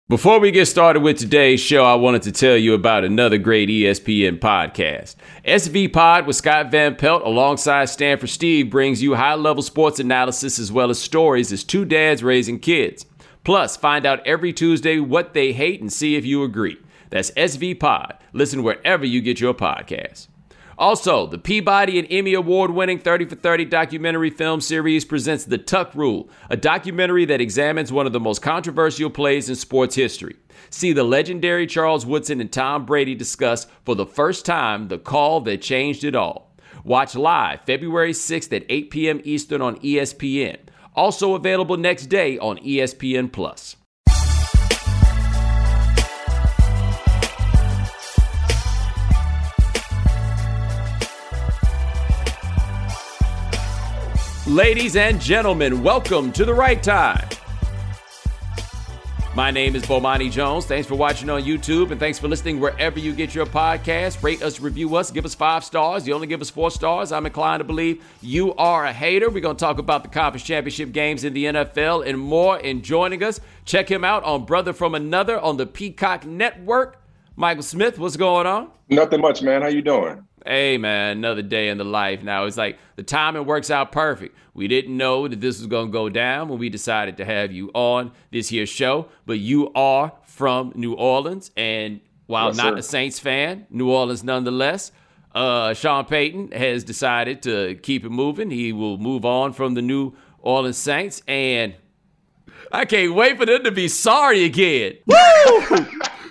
Before we get started with today's show, I wanted to tell you about another great ESPN podcast. SV Pod with Scott Van Pelt alongside Stanford Steve brings you high-level sports analysis as well as stories as two dads raising kids. Plus, find out every Tuesday what they hate and see if you agree. That's SV Pod. Listen wherever you get your podcasts. Also, the Peabody and Emmy Award-winning 30 for 30 documentary film series presents The Tuck Rule, a documentary that examines one of the most controversial plays in sports history. See the legendary Charles Woodson and Tom Brady discuss for the first time the call that changed it all. Watch live February 6th at 8 p.m. Eastern on ESPN. Also available next day on ESPN+. Ladies and gentlemen, welcome to The Right Time. My name is Bomani Jones. Thanks for watching on YouTube, and thanks for listening wherever you get your podcast. Rate us, review us, give us 5 stars. You only give us 4 stars. I'm inclined to believe you are a hater. We're going to talk about the conference championship games in the NFL and more. And joining us, check him out on Brother from Another on the Peacock Network. Michael Smith, what's going on? Nothing much, man. How you doing? Hey, man, another day in the life. Now, it's like the timing works out perfect. We didn't know that this was going to go down when we decided to have you on this here show, but you are from New Orleans, and while not a Saints fan, New Orleans nonetheless. Sean Payton has decided to keep it moving. He will move on from the New Orleans Saints, and I can't wait for them to be sorry again. Woo!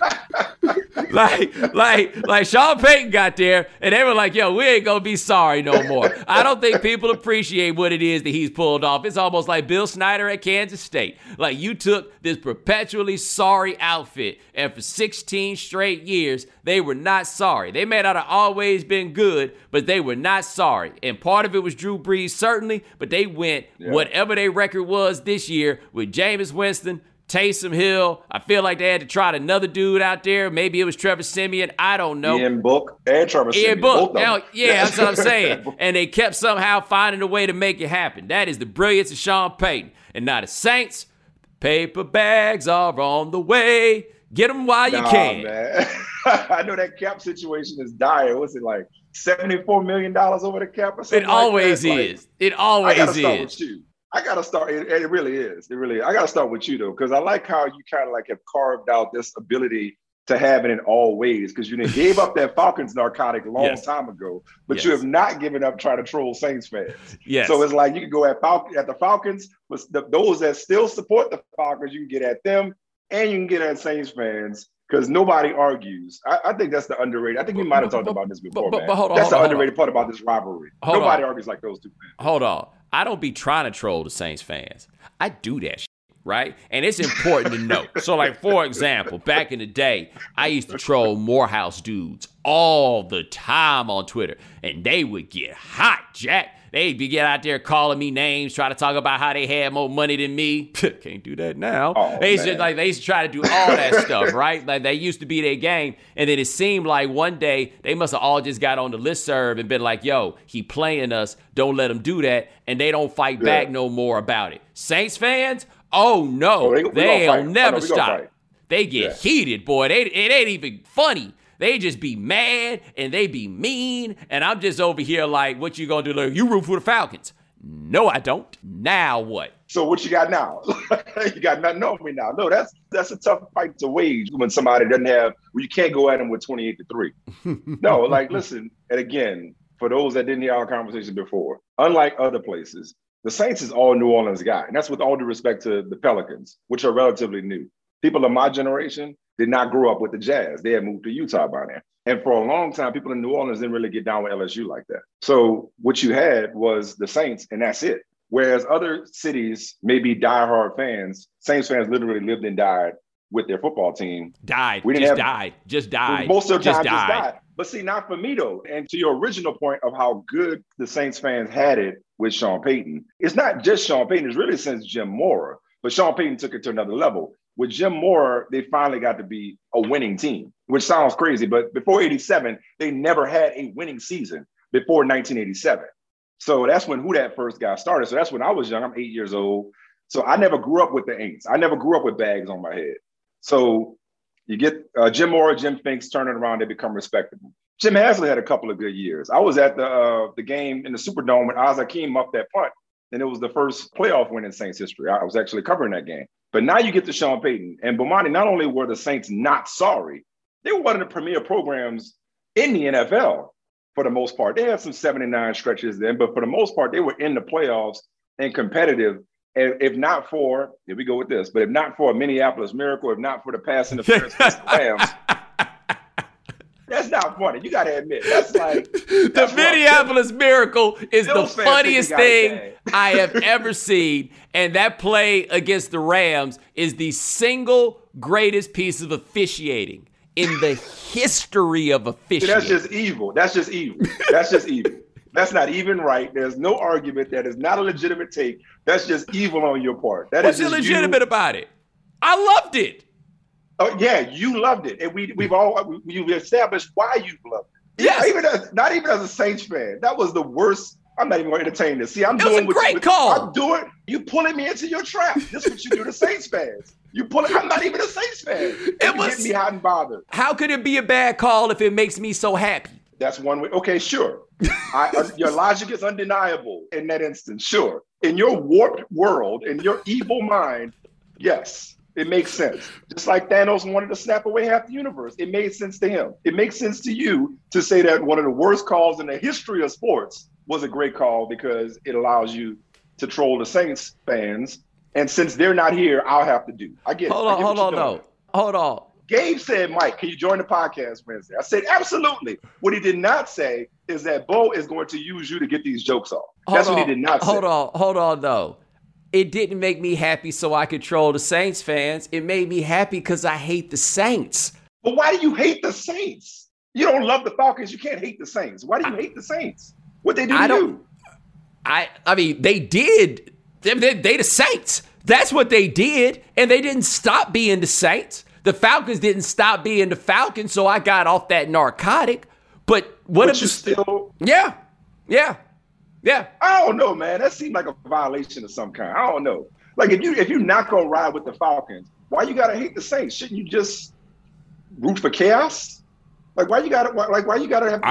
Like Sean Payton got there and they were like, yo, we ain't gonna be sorry no more. I don't think people appreciate what it is that he's pulled off. It's almost like Bill Snyder at Kansas State. Like, you took this perpetually sorry outfit and for 16 straight years, they were not sorry. They may not have always been good, but they were not sorry. And part of it was Drew Brees, certainly, but they went whatever their record was this year with Jameis Winston, Taysom Hill. I feel like they had to try another dude out there. Maybe it was Trevor Siemian. I don't know. Ian Book and Trevor Siemian. Ian Book. Yeah, that's what I'm saying. And they kept somehow finding a way to make it happen. That is the brilliance of Sean Payton. And now the Saints, paper bags are on the way. Get them while you can. Man. I know that cap situation is dire. What's it like? $74 million over the cap or something? It always is. It always is. Start with you. I got to start. It really is. It really is. I got to start with you, though, because I like how you kind of like have carved out this ability to have it in all ways, because you gave up that Falcons narcotic a long time ago, but you have not given up trying to troll Saints fans. Yes. So it's like you can go at the Falcons, but those that still support the Falcons, you can get at them, and you can get at Saints fans, because nobody argues. I think that's the underrated. I think we might have talked about this before, man. That's the underrated part about this rivalry. Nobody argues like those two fans. Hold on. I don't be trying to troll the Saints fans. I do that shit, right? And it's important to know. So, like, for example, back in the day, I used to troll Morehouse dudes all the time on Twitter, and they would get hot, Jack. They'd be get out there calling me names, try to talk about how they had more money than me. Can't do that now. They used to try to do all that stuff, right? Like, they used to be their game. And then it seemed like one day they must have all just got on the listserv and been like, yo, he playing us. Don't let him do that. And they don't fight back no more about it. Saints fans, oh no, they'll never stop. They get heated, boy. It ain't even funny. They just be mad and they be mean. And I'm just over here like, what you gonna do? Like, you root for the Falcons. No, I don't. Now what? So what you got now? You got nothing on me now. No, that's a tough fight to wage when somebody doesn't have, well, you can't go at them with 28-3. No, like, listen, and again, for those that didn't hear our conversation before, unlike other places, the Saints is all New Orleans guy. And that's with all due respect to the Pelicans, which are relatively new. People of my generation did not grow up with the Jazz. They had moved to Utah by then. And for a long time, people in New Orleans didn't really get down with LSU like that. So what you had was the Saints, and that's it. Whereas other cities may be diehard fans, Saints fans literally lived and died with their football team. Died. Just died. Most of the time, just died. But see, not for me, though. And to your original point of how good the Saints fans had it with Sean Payton, it's not just Sean Payton. It's really since Jim Mora. But Sean Payton took it to another level. With Jim Mora, they finally got to be a winning team, which sounds crazy. But before 87, they never had a winning season before 1987. So that's when Who Dat first got started. So that's when I was young. I'm 8 years old. So I never grew up with the Aints. I never grew up with bags on my head. So you get Jim Mora, Jim Finks turning around, they become respectable. Jim Haslett had a couple of good years. I was at the game in the Superdome when Oz Hakeem muffed that punt, and it was the first playoff win in Saints history. I was actually covering that game. But now you get to Sean Payton. And Bomani, not only were the Saints not sorry, they were one of the premier programs in the NFL for the most part. They had some 79 stretches then, but for the most part, they were in the playoffs and competitive. And if not for, here we go with this, but if not for a Minneapolis Miracle, if not for the pass interference against the Rams, that's not funny. You got to admit. That's like the Minneapolis Miracle is the funniest thing I have ever seen. And that play against the Rams is the single greatest piece of officiating in the history of officiating. That's just evil. That's just evil. That's just evil. That's not even right. There's no argument. That is not a legitimate take. That's just evil on your part. What's illegitimate about it? I loved it. Oh yeah, you loved it, and we've established why you loved it. Yes, not even as a Saints fan, that was the worst. I'm not even going to entertain this. See, it was a great call. I'm doing. You pulling me into your trap. This is what you do to Saints fans. I'm not even a Saints fan. It was getting me hot and bothered. How could it be a bad call if it makes me so happy? That's one way. Okay, sure. Your logic is undeniable in that instance. Sure, in your warped world, in your evil mind, yes. It makes sense. Just like Thanos wanted to snap away half the universe. It made sense to him. It makes sense to you to say that one of the worst calls in the history of sports was a great call because it allows you to troll the Saints fans. And since they're not here, I'll have to do. I get it. Hold on. Gabe said, Mike, can you join the podcast Wednesday? I said, absolutely. What he did not say is that Bo is going to use you to get these jokes off. That's what he did not say. Hold on, though. It didn't make me happy so I could troll the Saints fans. It made me happy because I hate the Saints. But why do you hate the Saints? You don't love the Falcons. You can't hate the Saints. Why do you hate the Saints? What they do to you? I mean, they did. They the Saints. That's what they did. And they didn't stop being the Saints. The Falcons didn't stop being the Falcons, so I got off that narcotic. But what if still? Yeah. I don't know, man. That seemed like a violation of some kind. I don't know. Like if you're not gonna ride with the Falcons, why you gotta hate the Saints? Shouldn't you just root for chaos? Like why you gotta have?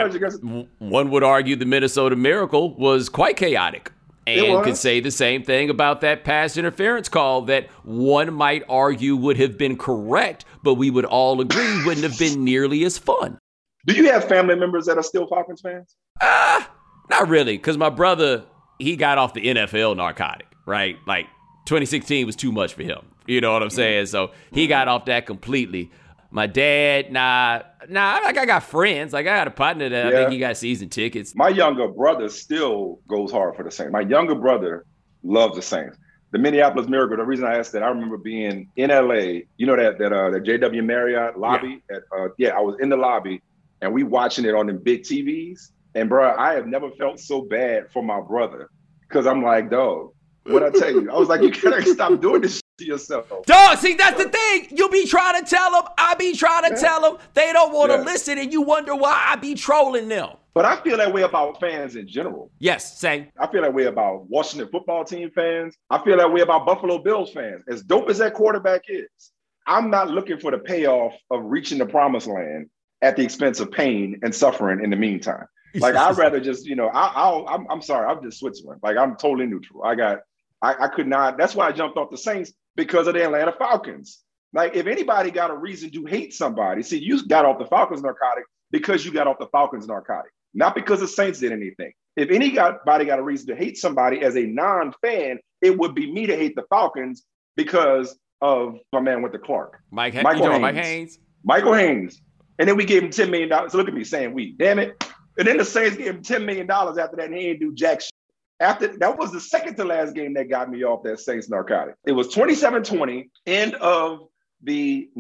One would argue the Minnesota Miracle was quite chaotic, and could say the same thing about that pass interference call that one might argue would have been correct, but we would all agree wouldn't have been nearly as fun. Do you have family members that are still Falcons fans? Not really, because my brother, he got off the NFL narcotic, right? Like 2016 was too much for him. You know what I'm saying? So he got off that completely. My dad, nah. Like I got friends. Like I got a partner that I think he got season tickets. My younger brother still goes hard for the Saints. My younger brother loves the Saints. The Minneapolis Miracle. The reason I asked that, I remember being in LA. You know that JW Marriott lobby. I was in the lobby, and we watching it on them big TVs. And bro, I have never felt so bad for my brother because I'm like, dog, what I tell you? I was like, you gotta stop doing this to yourself. Dog, see, that's the thing. You be trying to tell them. I be trying to tell them. They don't want to listen, and you wonder why I be trolling them. But I feel that way about fans in general. Yes, same. I feel that way about Washington football team fans. I feel that way about Buffalo Bills fans. As dope as that quarterback is, I'm not looking for the payoff of reaching the promised land at the expense of pain and suffering in the meantime. Like I'd rather just, I'm sorry, I'm just Switzerland. Like I'm totally neutral. I could not. That's why I jumped off the Saints because of the Atlanta Falcons. Like if anybody got a reason to hate somebody, see, you got off the Falcons narcotic because you got off the Falcons narcotic, not because the Saints did anything. If anybody got a reason to hate somebody as a non-fan, it would be me to hate the Falcons because of my man with the Clark, Michael Haynes. And then we gave him $10 million. So look at me saying we, damn it. And then the Saints gave him $10 million after that, and he didn't do jack shit. That was the second to last game that got me off that Saints narcotic. It was 27-20, end of the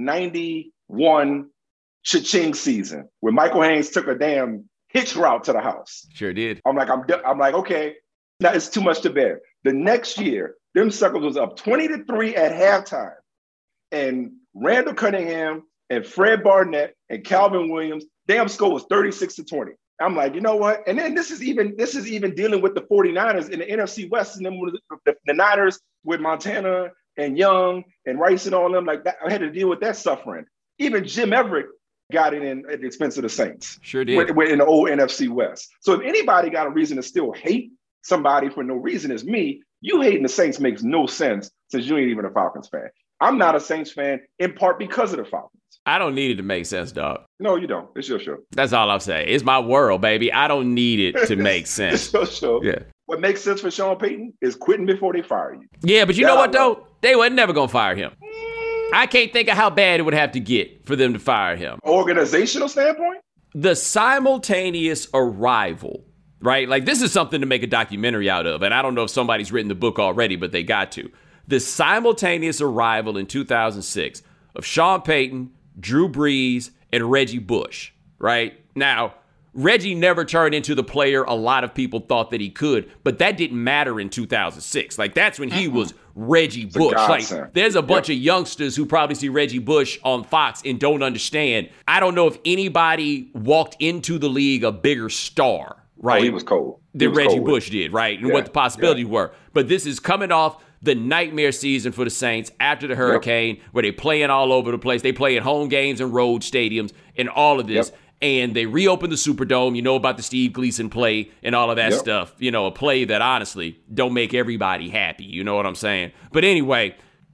91 cha-ching season, where Michael Haynes took a damn hitch route to the house. Sure did. I'm like, okay, now it's too much to bear. The next year, them suckers was up 20-3 at halftime. And Randall Cunningham and Fred Barnett and Calvin Williams, damn score was 36-20. I'm like, you know what? And then this is even dealing with the 49ers in the NFC West, and then the Niners with Montana and Young and Rice and all them, like that, I had to deal with that suffering. Even Jim Everett got it in at the expense of the Saints. Sure did. We're in the old NFC West. So if anybody got a reason to still hate somebody for no reason, it's me. You hating the Saints makes no sense since you ain't even a Falcons fan. I'm not a Saints fan in part because of the Falcons. I don't need it to make sense, dog. No, you don't. It's your show. That's all I'm saying. It's my world, baby. I don't need it to make sense. It's your show. Yeah. What makes sense for Sean Payton is quitting before they fire you. Yeah, but you know what, though? They were never going to fire him. I can't think of how bad it would have to get for them to fire him. Organizational standpoint? The simultaneous arrival, right? Like, this is something to make a documentary out of. And I don't know if somebody's written the book already, but they got to. The simultaneous arrival in 2006 of Sean Payton, Drew Brees, and Reggie Bush, right? Now, Reggie never turned into the player a lot of people thought that he could, but that didn't matter in 2006. Like, that's when he was Reggie Bush. Like, there's a bunch of youngsters who probably see Reggie Bush on Fox and don't understand. I don't know if anybody walked into the league a bigger star, right? Oh, he was cold. Than Reggie Bush did, right? And what the possibilities were. But this is coming off the nightmare season for the Saints after the hurricane, where they playing all over the place. They play at home games and road stadiums and all of this. And they reopened the Superdome. You know about the Steve Gleason play and all of that stuff. You know, a play that honestly don't make everybody happy. You know what I'm saying? But anyway,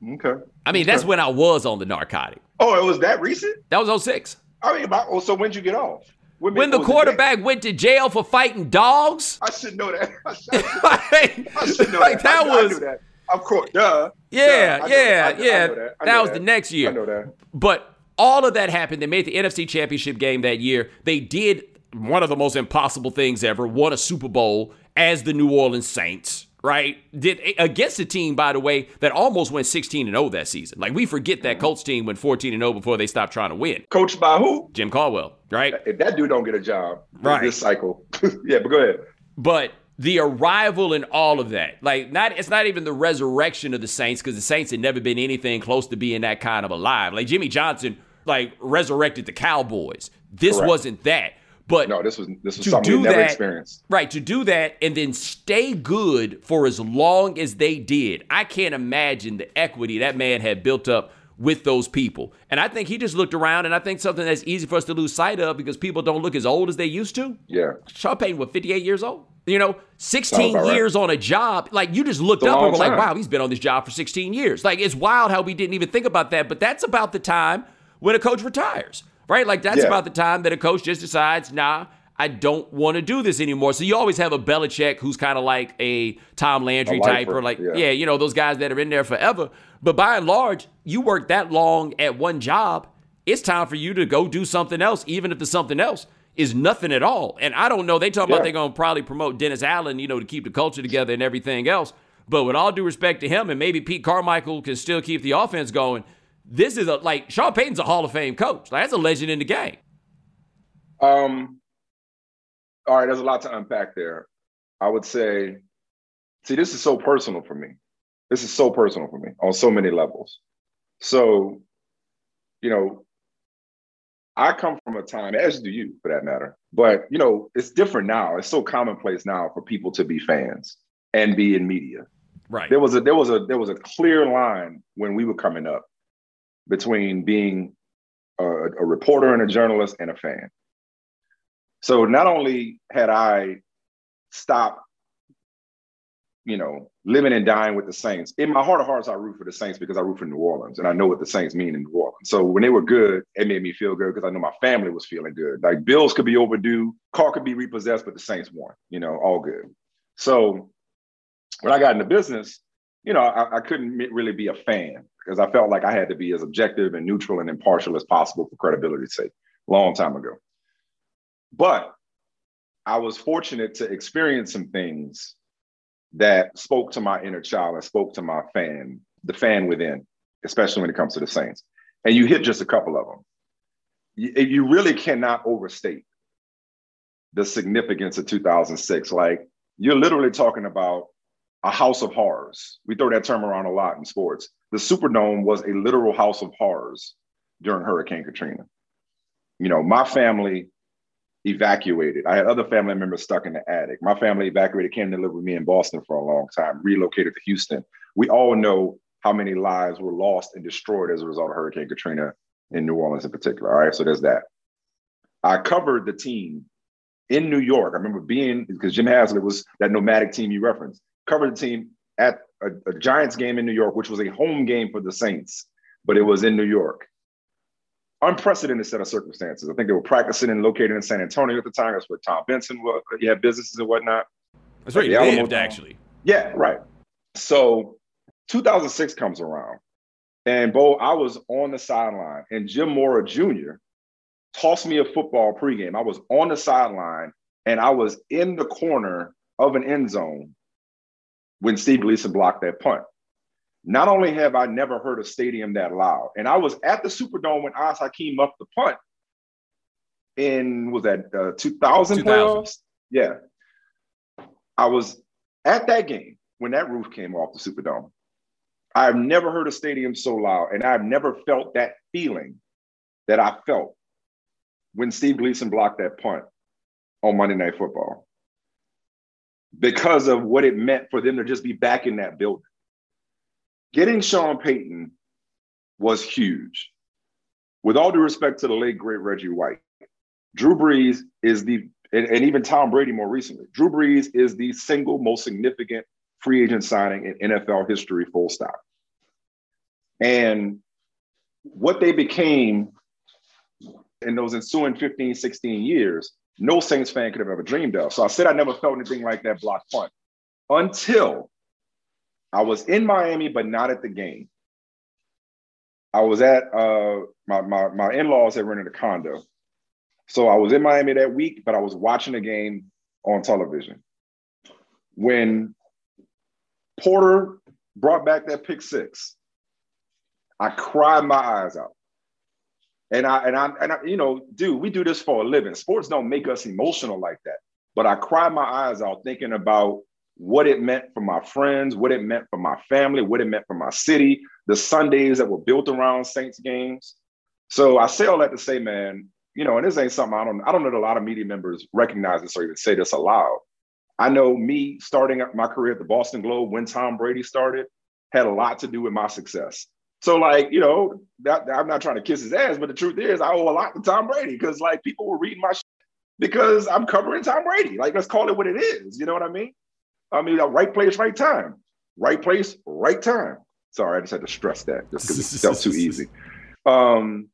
I mean, that's when I was on the narcotic. Oh, it was that recent? That was 06. I mean, so when'd you get off? When the quarterback went to jail for fighting dogs? I should know that. I should know that. I knew that. Of course, duh. Yeah. That was that. the next year. I know that. But all of that happened. They made the NFC Championship game that year. They did one of the most impossible things ever, won a Super Bowl as the New Orleans Saints, right? Did against a team, by the way, that almost went 16-0 that season. Like, we forget that Colts team went 14-0 before they stopped trying to win. Coached by who? Jim Caldwell, right? If that dude don't get a job this cycle. Yeah, but go ahead. But the arrival and all of that, like, it's not even the resurrection of the Saints, because the Saints had never been anything close to being that kind of alive. Like, Jimmy Johnson, like, resurrected the Cowboys. This wasn't that. But no, this was something we never experienced. Right, to do that and then stay good for as long as they did. I can't imagine the equity that man had built up with those people. And I think he just looked around, and I think something that's easy for us to lose sight of because people don't look as old as they used to. Yeah. Sean Payton was 58 years old. 16 years on a job. Like, you just looked up and were like, wow, he's been on this job for 16 years. Like, it's wild how we didn't even think about that. But that's about the time when a coach retires, right? Like, that's about the time that a coach just decides, nah, I don't want to do this anymore. So you always have a Belichick who's kind of like a Tom Landry type, or like, those guys that are in there forever. But by and large, you work that long at one job, it's time for you to go do something else, even if the something else is nothing at all. And I don't know, they talk about they're going to probably promote Dennis Allen, to keep the culture together and everything else. But with all due respect to him, and maybe Pete Carmichael can still keep the offense going, this is Sean Payton's a Hall of Fame coach. Like, that's a legend in the game. All right, there's a lot to unpack there. I would say, this is so personal for me. This is so personal for me on so many levels. So, I come from a time, as do you for that matter, but it's different now. It's so commonplace now for people to be fans and be in media. Right. There was a clear line when we were coming up between being a reporter and a journalist and a fan. So not only had I stopped, living and dying with the Saints, in my heart of hearts, I root for the Saints because I root for New Orleans and I know what the Saints mean in New Orleans. So when they were good, it made me feel good because I know my family was feeling good. Like, bills could be overdue, car could be repossessed, but the Saints won, all good. So when I got into business, I couldn't really be a fan because I felt like I had to be as objective and neutral and impartial as possible for credibility's sake, long time ago. But I was fortunate to experience some things that spoke to my inner child and spoke to my fan, the fan within, especially when it comes to the Saints. And you hit just a couple of them. You really cannot overstate the significance of 2006. Like, you're literally talking about a house of horrors. We throw that term around a lot in sports. The Superdome was a literal house of horrors during Hurricane Katrina. My family evacuated. I had other family members stuck in the attic. My family evacuated, came to live with me in Boston for a long time, relocated to Houston. We all know how many lives were lost and destroyed as a result of Hurricane Katrina in New Orleans in particular. All right, so there's that. I covered the team in New York. I remember being, because Jim Haslett was that nomadic team you referenced, covered the team at a Giants game in New York, which was a home game for the Saints, but it was in New York. Unprecedented set of circumstances. I think they were practicing and located in San Antonio at the time. That's where Tom Benson was. He had businesses and whatnot. That's where he lived, actually. Yeah, right. So 2006 comes around, and Bo, I was on the sideline, and Jim Mora Jr. tossed me a football pregame. I was on the sideline, and I was in the corner of an end zone when Steve Gleason blocked that punt. Not only have I never heard a stadium that loud, and I was at the Superdome when Oz Hakeem muffed the punt in, was that 2000 playoffs? Yeah. I was at that game when that roof came off the Superdome. I've never heard a stadium so loud, and I've never felt that feeling that I felt when Steve Gleason blocked that punt on Monday Night Football, because of what it meant for them to just be back in that building. Getting Sean Payton was huge. With all due respect to the late, great Reggie White, Drew Brees is and even Tom Brady more recently, Drew Brees is the single most significant free agent signing in NFL history, full stop. And what they became in those ensuing 15, 16 years, no Saints fan could have ever dreamed of. So I said I never felt anything like that block punt until I was in Miami, but not at the game. I was at my in-laws had rented a condo. So I was in Miami that week, but I was watching the game on television. When Porter brought back that pick six, I cried my eyes out. And I, you know, dude, we do this for a living. Sports don't make us emotional like that. But I cried my eyes out thinking about what it meant for my friends, what it meant for my family, what it meant for my city, the Sundays that were built around Saints games. So I say all that to say, man, you know, and this ain't something I don't know that a lot of media members recognize this or even say this aloud. I know me starting my career at the Boston Globe when Tom Brady started had a lot to do with my success. So, like, you know, I'm not trying to kiss his ass, but the truth is I owe a lot to Tom Brady because, like, people were reading my shit because I'm covering Tom Brady. Like, let's call it what it is. You know what I mean? Right place, right time. Right place, right time. Sorry, I just had to stress that just because it felt too easy. I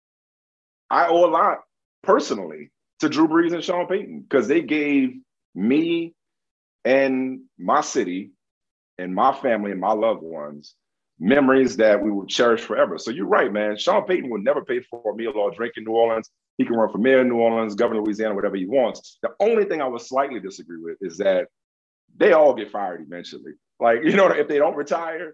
owe a lot personally to Drew Brees and Sean Payton because they gave me and my city and my family and my loved ones memories that we will cherish forever. So you're right, man. Sean Payton would never pay for a meal or a drink in New Orleans. He can run for mayor in New Orleans, governor of Louisiana, whatever he wants. The only thing I would slightly disagree with is that they all get fired eventually. Like, you know, if they don't retire,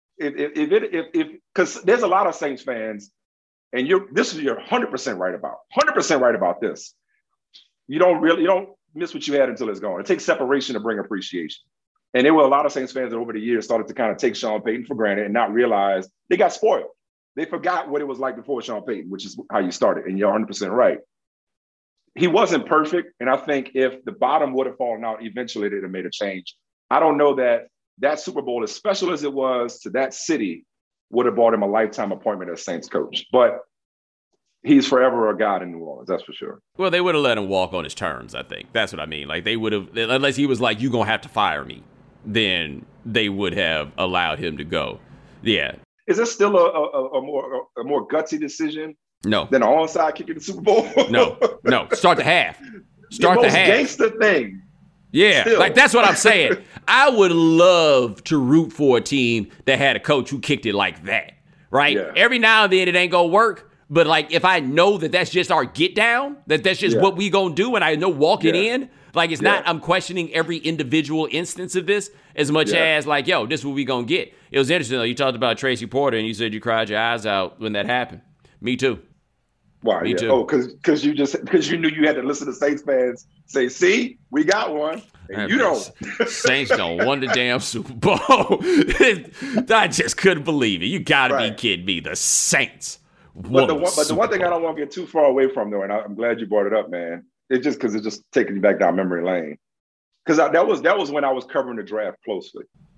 because there's a lot of Saints fans, and you're 100% right about. 100% right about this. You don't miss what you had until it's gone. It takes separation to bring appreciation. And there were a lot of Saints fans that over the years started to kind of take Sean Payton for granted and not realize they got spoiled. They forgot what it was like before Sean Payton, which is how you started. And you're 100% right. He wasn't perfect. And I think if the bottom would have fallen out, eventually they'd have made a change. I don't know that Super Bowl, as special as it was to that city, would have bought him a lifetime appointment as Saints coach. But he's forever a god in New Orleans, that's for sure. Well, they would have let him walk on his terms, I think. That's what I mean. Like, they would have, unless he was like, you're going to have to fire me, then they would have allowed him to go. Yeah. Is this still a more gutsy decision? No. Than an onside kick in the Super Bowl? No. Start the half. Start the half. Gangster thing. Yeah, still. Like, that's what I'm saying. I would love to root for a team that had a coach who kicked it like that, right? Yeah. Every now and then it ain't going to work, but, like, if I know that that's just our get down, that's just what we going to do, and I know walking in, like, it's not I'm questioning every individual instance of this as much as, like, yo, this is what we going to get. It was interesting, though. You talked about Tracy Porter, and you said you cried your eyes out when that happened. Me too. Why? Me too. Oh, because you knew you had to listen to Saints fans say, "See, we got one," and you don't. Saints don't won the damn Super Bowl. I just couldn't believe it. You got to be kidding me. The Saints. But the one thing I don't want to get too far away from, though, and I'm glad you brought it up, man. It's just taking me back down memory lane. Because that was when I was covering the draft closely.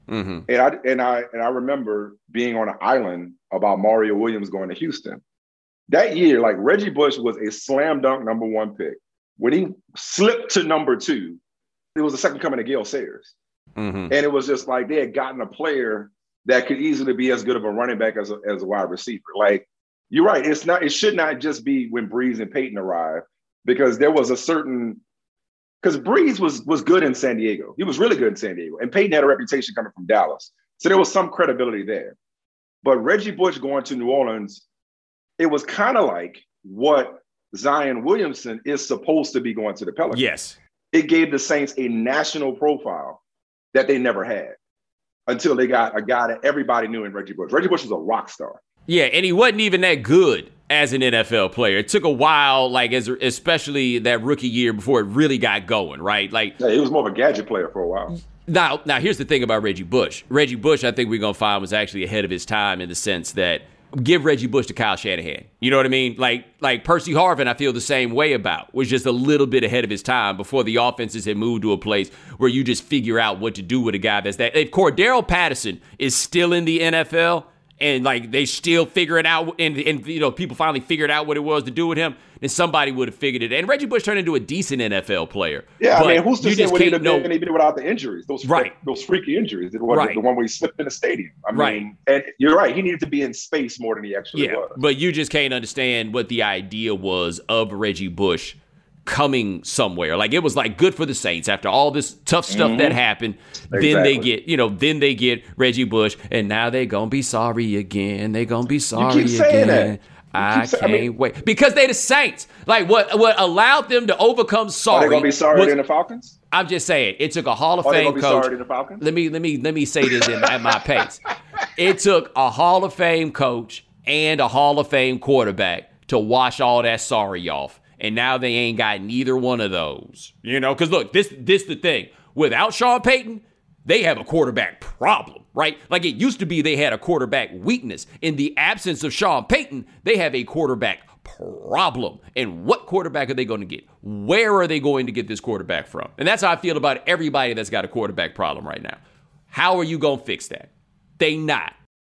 Mm-hmm. And I remember being on an island about Mario Williams going to Houston. That year, like Reggie Bush was a slam dunk number 1 pick. When he slipped to number 2, it was the second coming of Gale Sayers. Mm-hmm. And it was just like they had gotten a player that could easily be as good of a running back as a wide receiver. Like, you're right. It should not just be when Breeze and Peyton arrived, because there was a certain, because Breeze was good in San Diego. He was really good in San Diego. And Peyton had a reputation coming from Dallas. So there was some credibility there. But Reggie Bush going to New Orleans, it was kind of like what Zion Williamson is supposed to be going to the Pelicans. Yes. It gave the Saints a national profile that they never had until they got a guy that everybody knew in Reggie Bush. Reggie Bush was a rock star. Yeah, and he wasn't even that good as an NFL player. It took a while, like especially that rookie year before it really got going, right? Like, yeah, he was more of a gadget player for a while. Now here's the thing about Reggie Bush. Reggie Bush, I think we're going to find, was actually ahead of his time in the sense that give Reggie Bush to Kyle Shanahan. You know what I mean? Like Percy Harvin, I feel the same way about. Was just a little bit ahead of his time before the offenses had moved to a place where you just figure out what to do with a guy that's that. If Cordero Patterson is still in the NFL and like they still figure it out and you know people finally figured out what it was to do with him, then somebody would have figured it. And Reggie Bush turned into a decent NFL player. Yeah, I mean, who's to say what he'd have been know without the injuries? Those freaky injuries. The one where he slipped in the stadium. I mean, and you're right. He needed to be in space more than he actually was. But you just can't understand what the idea was of Reggie Bush coming somewhere. Like, it was like good for the Saints after all this tough stuff that happened. Exactly. Then they get Reggie Bush, and now they're gonna be sorry again. They're gonna be sorry you keep saying again. That. I can't wait. Because they the Saints. Like, what allowed them to overcome sorry. Are they gonna be sorry in the Falcons? I'm just saying, it took a Hall of Fame coach. Sorry in the Falcons? Let me say this at my pace. It took a Hall of Fame coach and a Hall of Fame quarterback to wash all that sorry off. And now they ain't got neither one of those. You know, because look, this the thing. Without Sean Payton, they have a quarterback problem, right? Like, it used to be they had a quarterback weakness. In the absence of Sean Payton, they have a quarterback problem. And what quarterback are they going to get? Where are they going to get this quarterback from? And that's how I feel about everybody that's got a quarterback problem right now. How are you going to fix that? They not.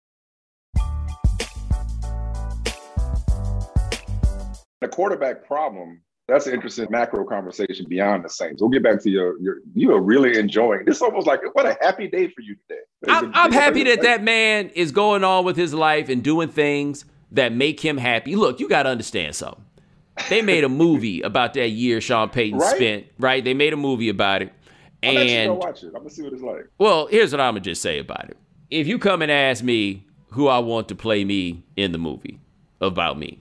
The quarterback problem, that's an interesting macro conversation beyond the Saints. We'll get back to you are really enjoying this. Almost like, what a happy day for you today. I'm happy that man is going on with his life and doing things that make him happy. Look, you got to understand something. They made a movie about that year Sean Payton spent, right? They made a movie about it. I'm actually going to watch it. I'm going to see what it's like. Well, here's what I'm going to just say about it. If you come and ask me who I want to play me in the movie about me,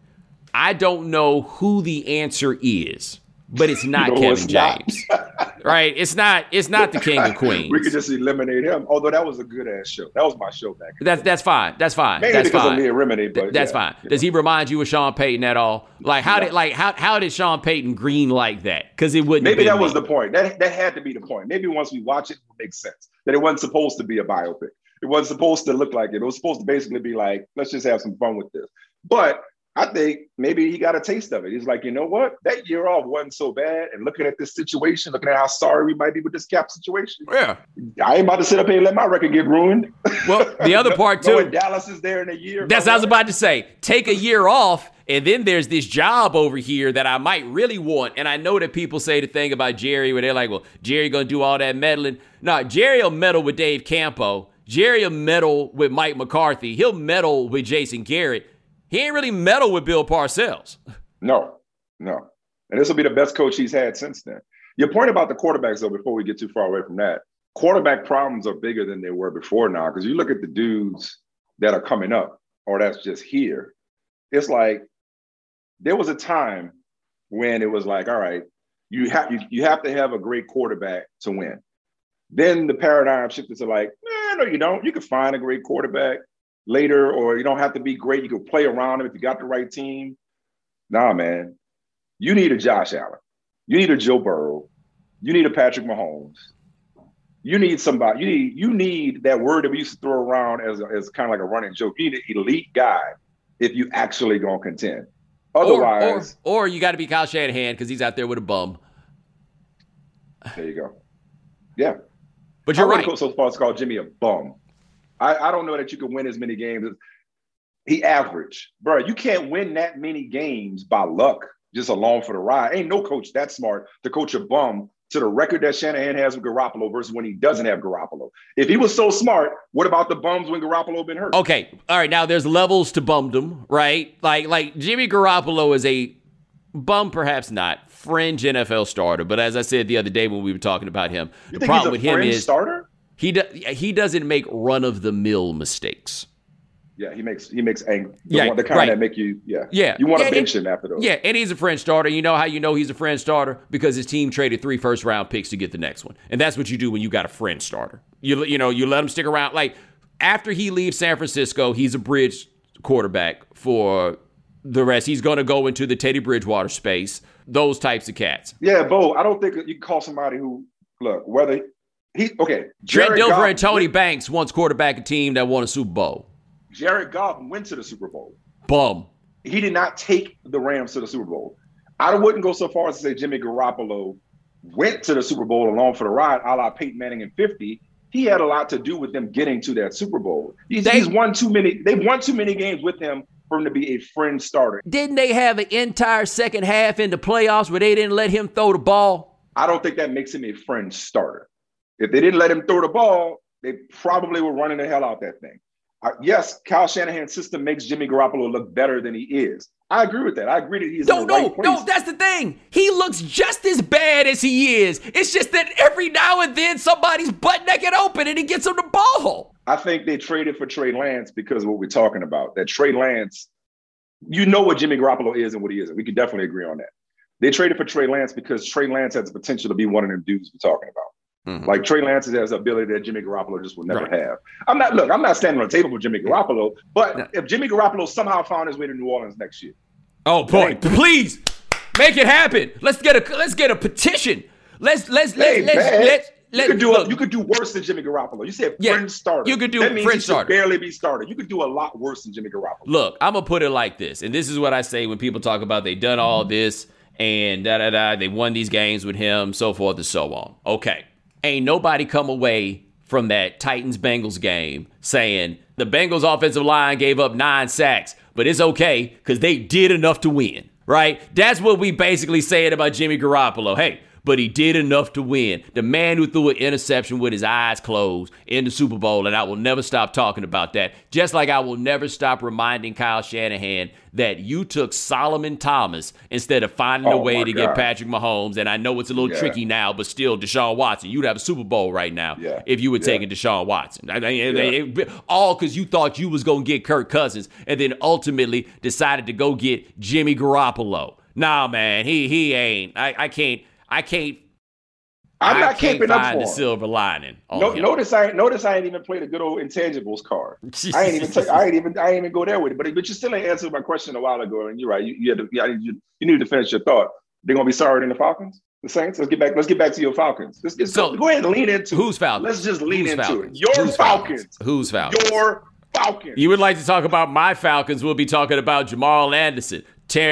I don't know who the answer is, but it's not Kevin James. Right? It's not the King of Queens. We could just eliminate him. Although that was a good ass show. That was my show back. That's fine. Mainly that's because fine. of Leah Remini, but that's fine. Does he remind you of Sean Payton at all? Like, how did Sean Payton green like that? Because it wouldn't. Maybe that was the point. That had to be the point. Maybe once we watch it, it will make sense that it wasn't supposed to be a biopic. It wasn't supposed to look like it. It was supposed to basically be like, let's just have some fun with this. But I think maybe he got a taste of it. He's like, you know what? That year off wasn't so bad. And looking at this situation, looking at how sorry we might be with this cap situation. Yeah. I ain't about to sit up here and let my record get ruined. Well, the other part too. Dallas is there in a year. That's what I was about to say. Take a year off, and then there's this job over here that I might really want. And I know that people say the thing about Jerry where they're like, well, Jerry gonna do all that meddling. No, Jerry will meddle with Dave Campo. Jerry will meddle with Mike McCarthy. He'll meddle with Jason Garrett. He ain't really meddle with Bill Parcells. No. And this will be the best coach he's had since then. Your point about the quarterbacks, though, before we get too far away from that, quarterback problems are bigger than they were before now. Because you look at the dudes that are coming up or that's just here. It's like there was a time when it was like, all right, you have to have a great quarterback to win. Then the paradigm shifted to like, no, you don't. You can find a great quarterback later, or you don't have to be great. You can play around him if you got the right team. Nah, man. You need a Josh Allen. You need a Joe Burrow. You need a Patrick Mahomes. You need somebody. You need that word that we used to throw around as kind of like a running joke. You need an elite guy if you actually gonna contend. Otherwise, or you got to be Kyle Shanahan because he's out there with a bum. There you go. Yeah. But you're right. I wouldn't go so far as to call Jimmy a bum. I don't know that you can win as many games. He average. Bro, you can't win that many games by luck, just along for the ride. Ain't no coach that smart to coach a bum to the record that Shanahan has with Garoppolo versus when he doesn't have Garoppolo. If he was so smart, what about the bums when Garoppolo been hurt? Okay. All right. Now there's levels to bumdom, right? Like Jimmy Garoppolo is a bum, perhaps not, fringe NFL starter. But as I said the other day when we were talking about him, the problem with him is starter? He doesn't make run-of-the-mill mistakes. Yeah, he makes angry. The kind that make you, yeah. You want to bench him after those. Yeah, and he's a fringe starter. You know how you know he's a fringe starter? Because his team traded 3 first-round picks to get the next one. And that's what you do when you got a fringe starter. You let him stick around. Like, after he leaves San Francisco, he's a bridge quarterback for the rest. He's going to go into the Teddy Bridgewater space, those types of cats. Yeah, Bo, I don't think you can call somebody who, look, whether Trent Dilfer and Tony Banks once quarterback a team that won a Super Bowl. Jared Goff went to the Super Bowl. Bum. He did not take the Rams to the Super Bowl. I wouldn't go so far as to say Jimmy Garoppolo went to the Super Bowl along for the ride, a la Peyton Manning in 50. He had a lot to do with them getting to that Super Bowl. They've won too many games with him for him to be a fringe starter. Didn't they have an entire second half in the playoffs where they didn't let him throw the ball? I don't think that makes him a fringe starter. If they didn't let him throw the ball, they probably were running the hell out that thing. Yes, Kyle Shanahan's system makes Jimmy Garoppolo look better than he is. I agree with that. I agree that he's in the right place. No, that's the thing. He looks just as bad as he is. It's just that every now and then somebody's butt naked open and he gets on the ball. I think they traded for Trey Lance because of what we're talking about. That Trey Lance, you know what Jimmy Garoppolo is and what he isn't. We can definitely agree on that. They traded for Trey Lance because Trey Lance has the potential to be one of them dudes we're talking about. Mm-hmm. Like Trey Lance has the ability that Jimmy Garoppolo just will never have. I'm not standing on the table with Jimmy Garoppolo, but if Jimmy Garoppolo somehow found his way to New Orleans next year. Oh boy, please make it happen. Let's get a petition. You could do worse than Jimmy Garoppolo. You said fringe starter. You could do that means fringe starter. Barely be started. You could do a lot worse than Jimmy Garoppolo. Look, I'm gonna put it like this, and this is what I say when people talk about they done all this and they won these games with him, so forth and so on. Okay. Ain't nobody come away from that Titans-Bengals game saying the Bengals offensive line gave up 9 sacks, but it's okay because they did enough to win, right? That's what we basically saying about Jimmy Garoppolo. Hey, but he did enough to win. The man who threw an interception with his eyes closed in the Super Bowl, and I will never stop talking about that. Just like I will never stop reminding Kyle Shanahan that you took Solomon Thomas instead of finding a way to get Patrick Mahomes. And I know it's a little tricky now, but still, Deshaun Watson, you'd have a Super Bowl right now if you were taking Deshaun Watson. All because you thought you was going to get Kirk Cousins and then ultimately decided to go get Jimmy Garoppolo. Nah, man, he ain't. I can't find the silver lining. Notice I ain't even played a good old intangibles card. I ain't even go there with it. But you still ain't answered my question a while ago. And you're right. You need to finish your thought. They're gonna be sorry than the Falcons, the Saints. Let's get back to your Falcons. Go ahead and lean into who's Falcons. Let's just lean into it. Your Falcons. Who's Falcons? Your Falcons. You would like to talk about my Falcons? We'll be talking about Jamal Anderson,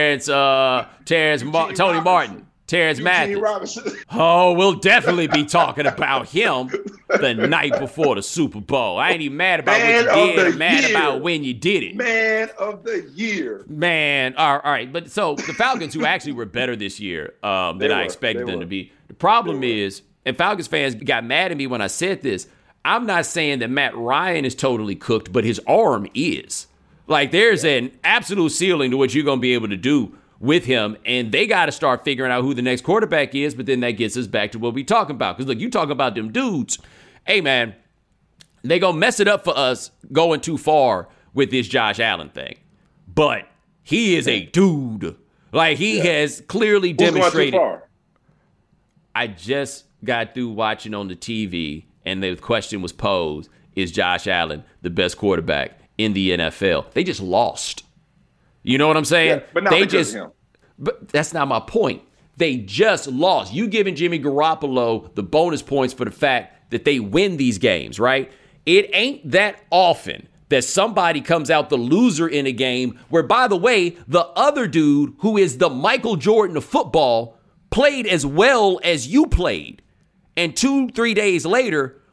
Tony Martin. Terrence Matthews. Oh, we'll definitely be talking about him the night before the Super Bowl. I ain't even mad about what you did. I'm mad about when you did it. Man of the year. Man. All right. But so the Falcons, who actually were better this year than I expected them to be. The problem is, and Falcons fans got mad at me when I said this, I'm not saying that Matt Ryan is totally cooked, but his arm is. Like, there's an absolute ceiling to what you're going to be able to do with him, and they got to start figuring out who the next quarterback is, but then that gets us back to what we talking about. Because, look, you talking about them dudes. Hey, man, they going to mess it up for us going too far with this Josh Allen thing. But he is a dude. Like, he has clearly demonstrated. Who's going too far? I just got through watching on the TV, and the question was posed, is Josh Allen the best quarterback in the NFL? They just lost. You know what I'm saying? Yeah, but not because of him. But that's not my point. They just lost. You giving Jimmy Garoppolo the bonus points for the fact that they win these games, right? It ain't that often that somebody comes out the loser in a game where, by the way, the other dude, who is the Michael Jordan of football, played as well as you played. And 2-3 days later,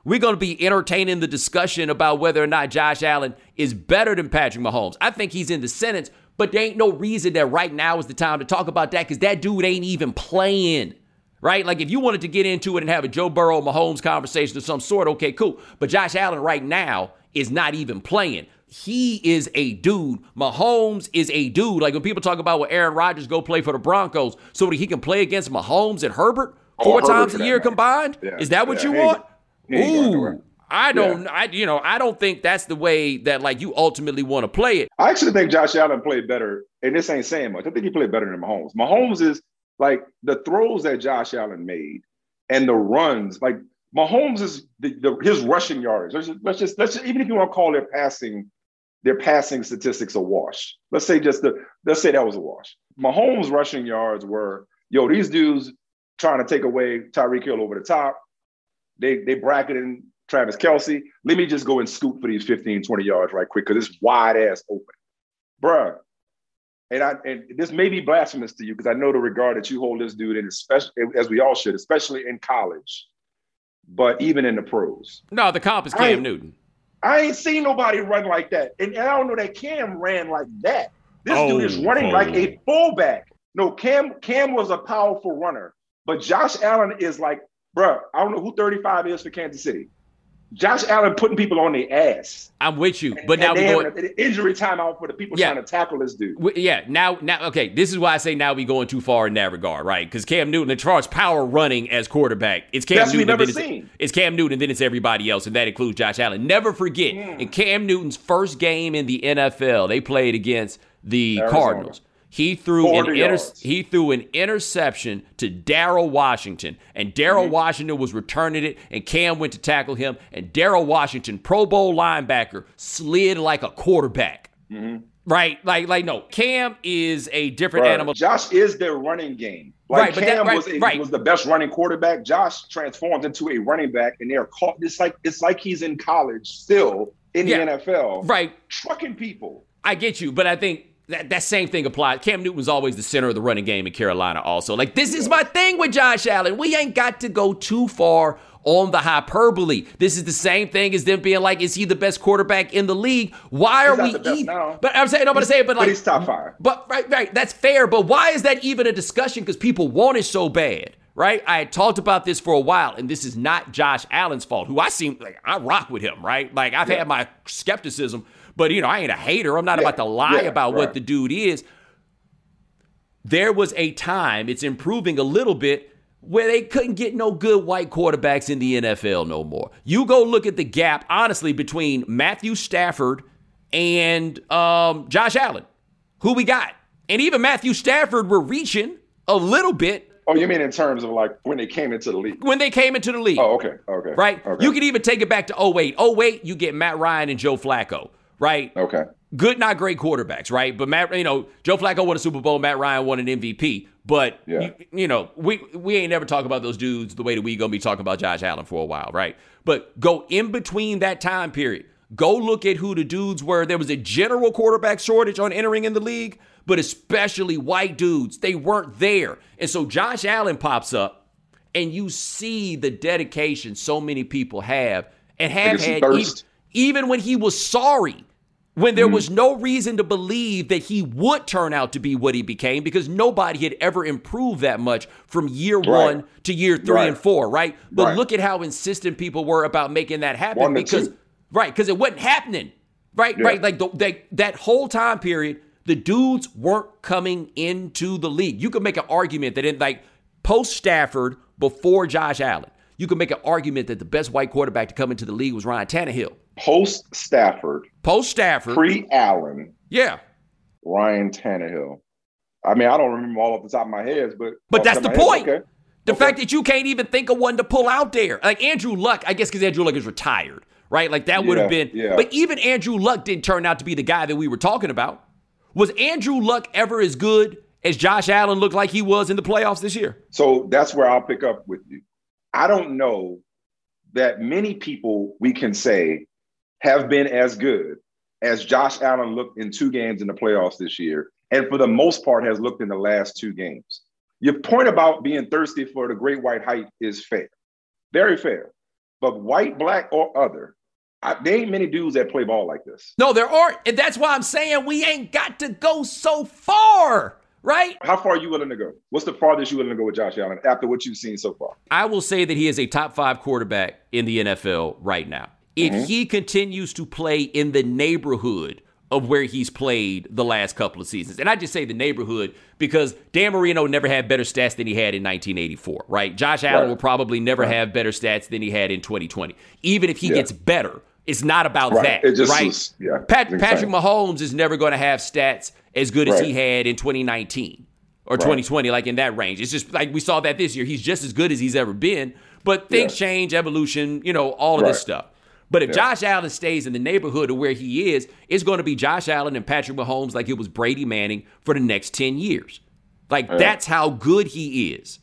we're going to be entertaining the discussion about whether or not Josh Allen is better than Patrick Mahomes. I think he's in the sentence, but there ain't no reason that right now is the time to talk about that because that dude ain't even playing, right? Like if you wanted to get into it and have a Joe Burrow Mahomes conversation of some sort, okay, cool. But Josh Allen right now is not even playing. He is a dude. Mahomes is a dude. Like when people talk about when Aaron Rodgers go play for the Broncos so that he can play against Mahomes and Herbert 4 times a year combined? Yeah, is that what you want? Ooh, I don't think that's the way that like you ultimately want to play it. I actually think Josh Allen played better, and this ain't saying much. I think he played better than Mahomes. Mahomes is like the throws that Josh Allen made and the runs. Like Mahomes is his rushing yards. Let's just even if you want to call their passing statistics a wash. Let's say that was a wash. Mahomes' rushing yards were, these dudes trying to take away Tyreek Hill over the top. They bracketing Travis Kelce. Let me just go and scoop for these 15, 20 yards right quick because it's wide ass open. Bruh. And this may be blasphemous to you because I know the regard that you hold this dude in, especially as we all should, especially in college, but even in the pros. No, the comp is Cam Newton. I ain't seen nobody run like that. And I don't know that Cam ran like that. This dude is running like a fullback. No, Cam was a powerful runner. But Josh Allen is like, bro, I don't know who 35 is for Kansas City. Josh Allen putting people on their ass. I'm with you. But now we're going an injury timeout for the people trying to tackle this dude. Now, okay, this is why I say now we going too far in that regard, right? Because Cam Newton, as far as power running as quarterback, it's Cam Newton. It's Cam Newton, and then it's everybody else, and that includes Josh Allen. Never forget, in Cam Newton's first game in the NFL, they played against the Cardinals. He threw an interception to Darrell Washington, and Darrell Washington was returning it, and Cam went to tackle him, and Darrell Washington, Pro Bowl linebacker, slid like a quarterback. Right? Like no, Cam is a different animal. Josh is their running game. Like Cam was the best running quarterback. Josh transformed into a running back, and they're caught. It's like he's in college still in the NFL, right? Trucking people. I get you, but I think that same thing applies. Cam Newton was always the center of the running game in Carolina also. Like, this is my thing with Josh Allen. We ain't got to go too far on the hyperbole. This is the same thing as them being like, is he the best quarterback in the league? Why are we even? But I'm saying, but he's top 5. But right, that's fair. But why is that even a discussion? Because people want it so bad. Right? I had talked about this for a while, and this is not Josh Allen's fault, who I rock with him, right? Like, I've had my skepticism, but, I ain't a hater. I'm not about to lie about what the dude is. There was a time, it's improving a little bit, where they couldn't get no good white quarterbacks in the NFL no more. You go look at the gap, honestly, between Matthew Stafford and Josh Allen. Who we got? And even Matthew Stafford were reaching a little bit. Oh, you mean in terms of like when they came into the league? When they came into the league. Oh, okay. Right? Okay. You can even take it back to 08. 08, you get Matt Ryan and Joe Flacco, right? Okay. Good, not great quarterbacks, right? But Joe Flacco won a Super Bowl, Matt Ryan won an MVP. But, we ain't never talk about those dudes the way that we going to be talking about Josh Allen for a while, right? But go in between that time period. Go look at who the dudes were. There was a general quarterback shortage on entering in the league, but especially white dudes. They weren't there. And so Josh Allen pops up, and you see the dedication so many people have and have had even when he was sorry, when there was no reason to believe that he would turn out to be what he became because nobody had ever improved that much from year 1 to year 3 and 4, right? But look at how insistent people were about making that happen because it wasn't happening, right? Yeah. Right, like that whole time period, the dudes weren't coming into the league. You could make an argument that in post Stafford, before Josh Allen, you could make an argument that the best white quarterback to come into the league was Ryan Tannehill. Post Stafford. Pre-Allen. Yeah. Ryan Tannehill. I mean, I don't remember all off the top of my head, but that's the point. The fact that you can't even think of one to pull out there. Like Andrew Luck, I guess because Andrew Luck is retired, right? Like that would have been. Yeah. But even Andrew Luck didn't turn out to be the guy that we were talking about. Was Andrew Luck ever as good as Josh Allen looked like he was in the playoffs this year? So that's where I'll pick up with you. I don't know that many people we can say have been as good as Josh Allen looked in 2 games in the playoffs this year, and for the most part has looked in the last 2 games. Your point about being thirsty for the great white height is fair, very fair. but white, black, or other, there ain't many dudes that play ball like this. No, there aren't. And that's why I'm saying we ain't got to go so far, right? How far are you willing to go? What's the farthest you're willing to go with Josh Allen after what you've seen so far? I will say that he is a top 5 quarterback in the NFL right now. If he continues to play in the neighborhood of where he's played the last couple of seasons, and I just say the neighborhood because Dan Marino never had better stats than he had in 1984, right? Josh Allen will probably never have better stats than he had in 2020. Even if he gets better, it's not about that, right? Patrick Mahomes is never going to have stats as good as he had in 2019 or 2020, like in that range. It's just like we saw that this year. He's just as good as he's ever been, but things change, evolution, all of this stuff. But if Josh Allen stays in the neighborhood of where he is, it's going to be Josh Allen and Patrick Mahomes like it was Brady Manning for the next 10 years. Like, that's how good he is,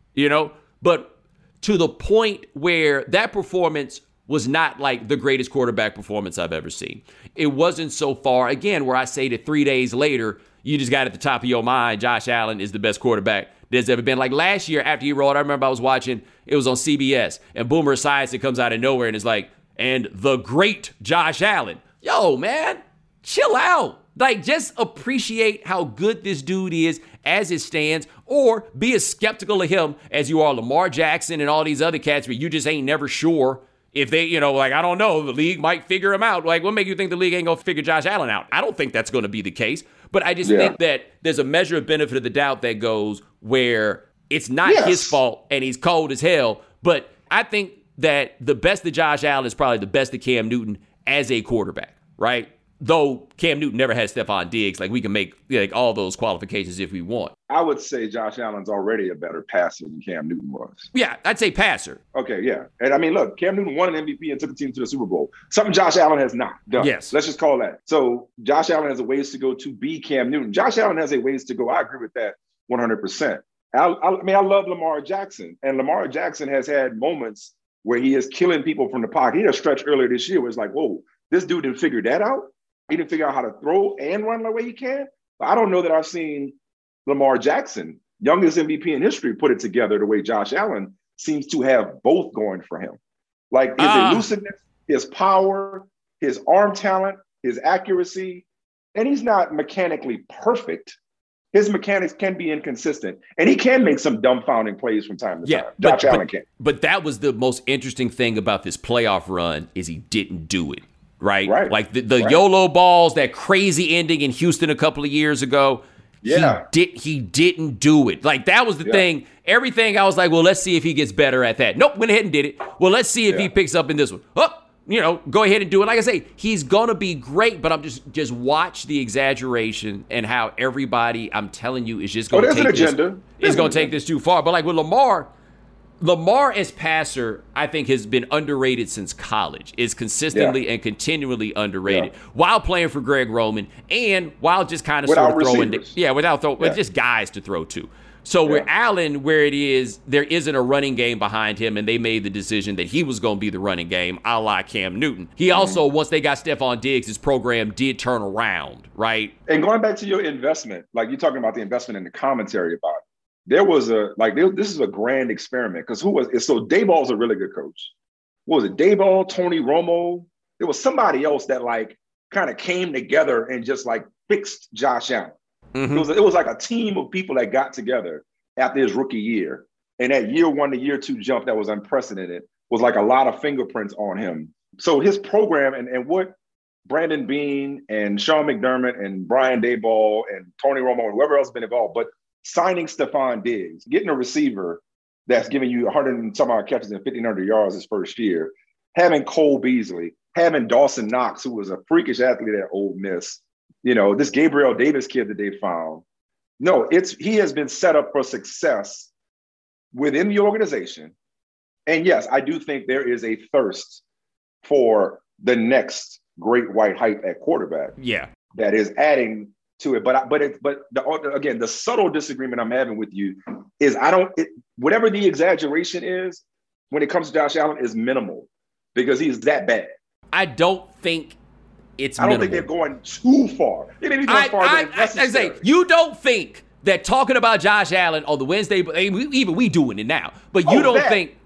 But to the point where that performance was not like the greatest quarterback performance I've ever seen. It wasn't so far, again, where I say that 3 days later, you just got at the top of your mind, Josh Allen is the best quarterback there's ever been. Like last year after he rolled, I remember I was watching, it was on CBS, and Boomer Esiason comes out of nowhere and is like, and the great Josh Allen. Yo, man, chill out. Like, just appreciate how good this dude is as it stands, or be as skeptical of him as you are Lamar Jackson and all these other cats where you just ain't never sure if they, I don't know, the league might figure him out. Like, what make you think the league ain't going to figure Josh Allen out? I don't think that's going to be the case. But I just think that there's a measure of benefit of the doubt that goes where it's not his fault and he's cold as hell. But I think that the best of Josh Allen is probably the best of Cam Newton as a quarterback, right? Though Cam Newton never had Stephon Diggs. Like, we can make all those qualifications if we want. I would say Josh Allen's already a better passer than Cam Newton was. Yeah, I'd say passer. Okay, yeah. And I mean, look, Cam Newton won an MVP and took the team to the Super Bowl. Something Josh Allen has not done. Yes. Let's just call that. So Josh Allen has a ways to go to be Cam Newton. Josh Allen has a ways to go. I agree with that 100%. I love Lamar Jackson. And Lamar Jackson has had moments where he is killing people from the pocket. He had a stretch earlier this year where it's like, whoa, this dude didn't figure that out. He didn't figure out how to throw and run the way he can. I don't know that I've seen Lamar Jackson, youngest MVP in history, put it together the way Josh Allen seems to have both going for him. Like his elusiveness, his power, his arm talent, his accuracy, and he's not mechanically perfect. His mechanics can be inconsistent, and he can make some dumbfounding plays from time to time. Josh Allen can. But that was the most interesting thing about this playoff run is he didn't do it. Right? Like the YOLO balls, that crazy ending in Houston a couple of years ago. Yeah. He didn't do it. Like, that was the thing. Everything I was like, well, let's see if he gets better at that. Nope, went ahead and did it. Well, let's see if he picks up in this one. Go ahead and do it. Like I say, he's going to be great, but I'm just watch the exaggeration and how everybody, I'm telling you, is just going to take this. Is going to take this too far. But like with Lamar as passer, I think, has been underrated since college. Is consistently and continually underrated while playing for Greg Roman and while just kind of sort of throwing, just guys to throw to. So with Allen, where it is, there isn't a running game behind him, and they made the decision that he was going to be the running game, a la Cam Newton. He also, once they got Stephon Diggs, his program did turn around, right? And going back to your investment, like you're talking about the investment in the commentary about it. There was this is a grand experiment because so Dayball's a really good coach. What was it? Dayball, Tony Romo. There was somebody else that kind of came together and just fixed Josh Allen. Mm-hmm. It was like a team of people that got together after his rookie year. And that year one to year two jump that was unprecedented was like a lot of fingerprints on him. So his program and what Brandon Beane and Sean McDermott and Brian Daboll and Tony Romo and whoever else has been involved, but signing Stephon Diggs, getting a receiver that's giving you 100 and some odd catches and 1,500 yards his first year, having Cole Beasley, having Dawson Knox, who was a freakish athlete at Ole Miss, this Gabriel Davis kid that they found. No, he has been set up for success within the organization. And yes, I do think there is a thirst for the next great white hype at quarterback. Yeah. That is adding to it. Again, the subtle disagreement I'm having with you is whatever the exaggeration is when it comes to Josh Allen is minimal because he's that bad. I don't think it's minimal. I don't think they're going too far. They may be going farther than necessary. I say, you don't think that talking about Josh Allen on the Wednesday, even we doing it now, but you don't think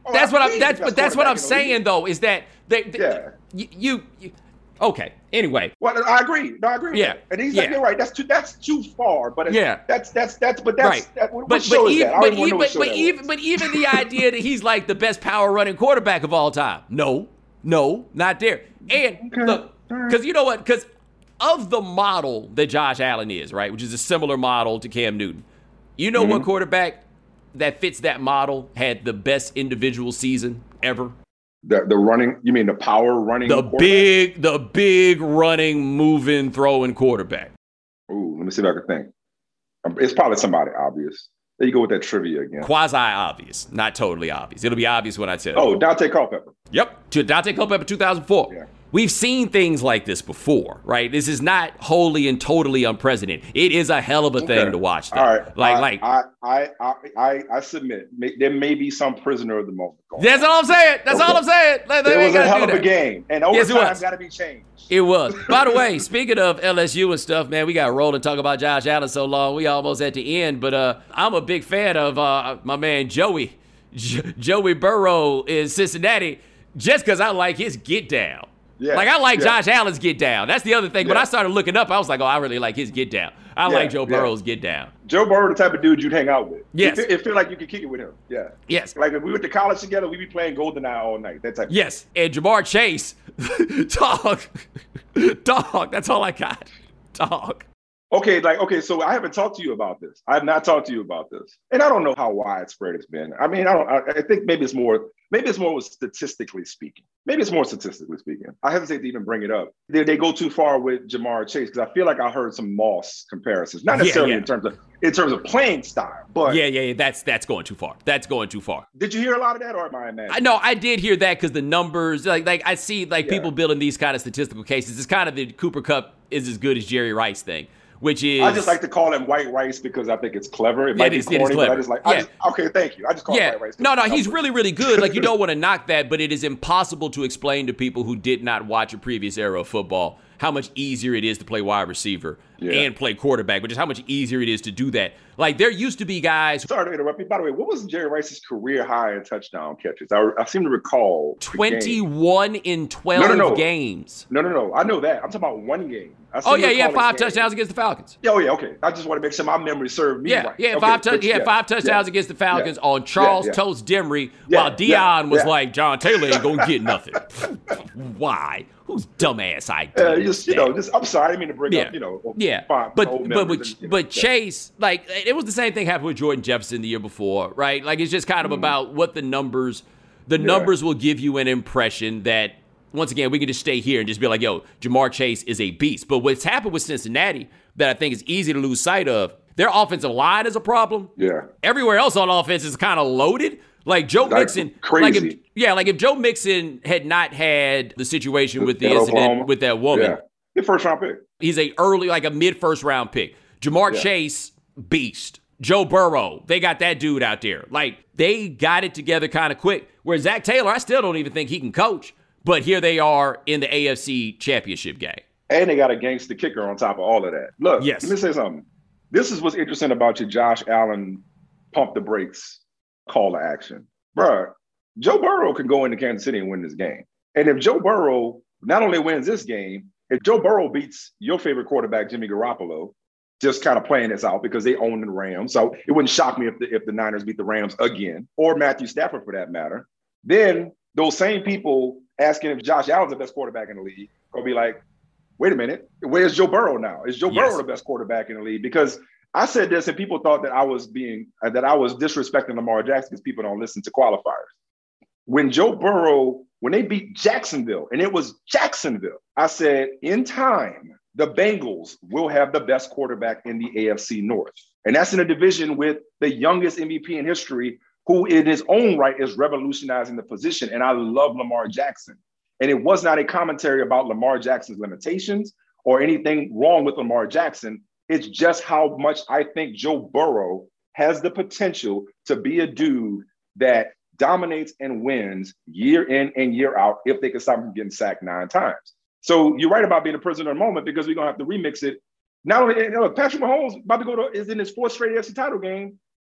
Oh, That's I what I'm. believe That's the but best that's what I'm quarterback in the league. saying though. Is that Yeah. you okay? Anyway, Well, I agree. No, I agree with Yeah. that. And he's Yeah. like, you're right. That's too far. But it's, Yeah. but right. what show is that? I don't even know what show that was. But even the idea that he's like the best power running quarterback of all time. No, not there. And look, because you know what? Because of the model that Josh Allen is, right, which is a similar model to Cam Newton. You know what quarterback that fits that model had the best individual season ever? The running, you mean the power running quarterback? The big running, moving, throwing quarterback. Ooh, let me see if I can think. It's probably somebody obvious. There you go with that trivia again. Quasi-obvious, not totally obvious. It'll be obvious when I tell you. Oh, Dante Culpepper. Yep, Dante Culpepper, 2004. Yeah. We've seen things like this before, right? This is not wholly and totally unprecedented. It is a hell of a thing to watch. Though. All right. I I submit there may be some prisoner of the moment. That's all I'm saying. That's all I'm saying. It was a hell of a game, and overtime got to be changed. It was. By the way, speaking of LSU and stuff, man, we got rolled and talk about Josh Allen so long. We almost at the end, but I'm a big fan of my man Joey Burrow in Cincinnati, just because I like his get down. Yeah, like I like Josh Allen's get down. That's the other thing. When I started looking up, I was like, oh, I really like his get down. I like Joe Burrow's get down. Joe Burrow, the type of dude you'd hang out with. Yes. It feel like you could kick it with him. Yeah. Yes. Like if we went to college together, we'd be playing GoldenEye all night. That type of Yes. And Jamar Chase, dog. That's all I got. Dog. Okay, so I haven't talked to you about this. I have not talked to you about this. And I don't know how widespread it's been. I mean, I think maybe it's more statistically speaking. I hesitate to even bring it up. They go too far with Jamar Chase because I feel like I heard some Moss comparisons. Not necessarily in terms of playing style, but that's going too far. That's going too far. Did you hear a lot of that, or am I imagining? No, I did hear that because the numbers, like I see people building these kind of statistical cases. It's kind of the Cooper Kupp is as good as Jerry Rice thing. Which is, I just like to call him white rice because I think it's clever. It might be corny, but I just like, okay, thank you. I just call him white rice. No, he's really, really good. Like, you don't want to knock that, but it is impossible to explain to people who did not watch a previous era of football how much easier it is to play wide receiver and play quarterback, but just how much easier it is to do that. Like, there used to be guys. Sorry to interrupt you. By the way, what was Jerry Rice's career high in touchdown catches? I seem to recall 21 in 12 games. No. I know that. I'm talking about one game. He had 5 touchdowns against the Falcons. Oh, yeah, okay. I just want to make sure my memory served me right. He had 5 touchdowns against the Falcons on Charles Toast Demery, while Dion was like, John Taylor ain't going to get nothing. Why? Whose dumbass idea? I'm sorry. I didn't mean to bring up, But Chase, like, it was the same thing happened with Jordan Jefferson the year before, right? Like, it's just kind of about what the numbers will give you an impression that, once again, we can just stay here and just be like, yo, Jamar Chase is a beast. But what's happened with Cincinnati that I think is easy to lose sight of, their offensive line is a problem. Yeah. Everywhere else on offense is kind of loaded. Like Joe Mixon, crazy. If Joe Mixon had not had the situation with the incident with that woman, the first round pick. He's a mid first round pick. Jamar Chase, beast. Joe Burrow, they got that dude out there. Like, they got it together kind of quick. Where Zach Taylor, I still don't even think he can coach. But here they are in the AFC Championship game. And they got a gangster kicker on top of all of that. Look, let me say something. This is what's interesting about your Josh Allen pump the brakes call to action. Bruh, Joe Burrow can go into Kansas City and win this game. And if Joe Burrow not only wins this game, if Joe Burrow beats your favorite quarterback, Jimmy Garoppolo, just kind of playing this out because they own the Rams. So it wouldn't shock me if the Niners beat the Rams again, or Matthew Stafford for that matter. Then those same people asking if Josh Allen's the best quarterback in the league will be like, wait a minute, where's Joe Burrow now? Is Joe Burrow the best quarterback in the league? Because I said this and people thought that I was disrespecting Lamar Jackson because people don't listen to qualifiers. When they beat Jacksonville, and it was Jacksonville, I said, in time, the Bengals will have the best quarterback in the AFC North. And that's in a division with the youngest MVP in history, who in his own right is revolutionizing the position. And I love Lamar Jackson. And it was not a commentary about Lamar Jackson's limitations or anything wrong with Lamar Jackson. It's just how much I think Joe Burrow has the potential to be a dude that dominates and wins year in and year out if they can stop him getting sacked 9 times. So you're right about being a prisoner of the moment because we're going to have to remix it. Not only, Patrick Mahomes is in his 4th straight AFC title game.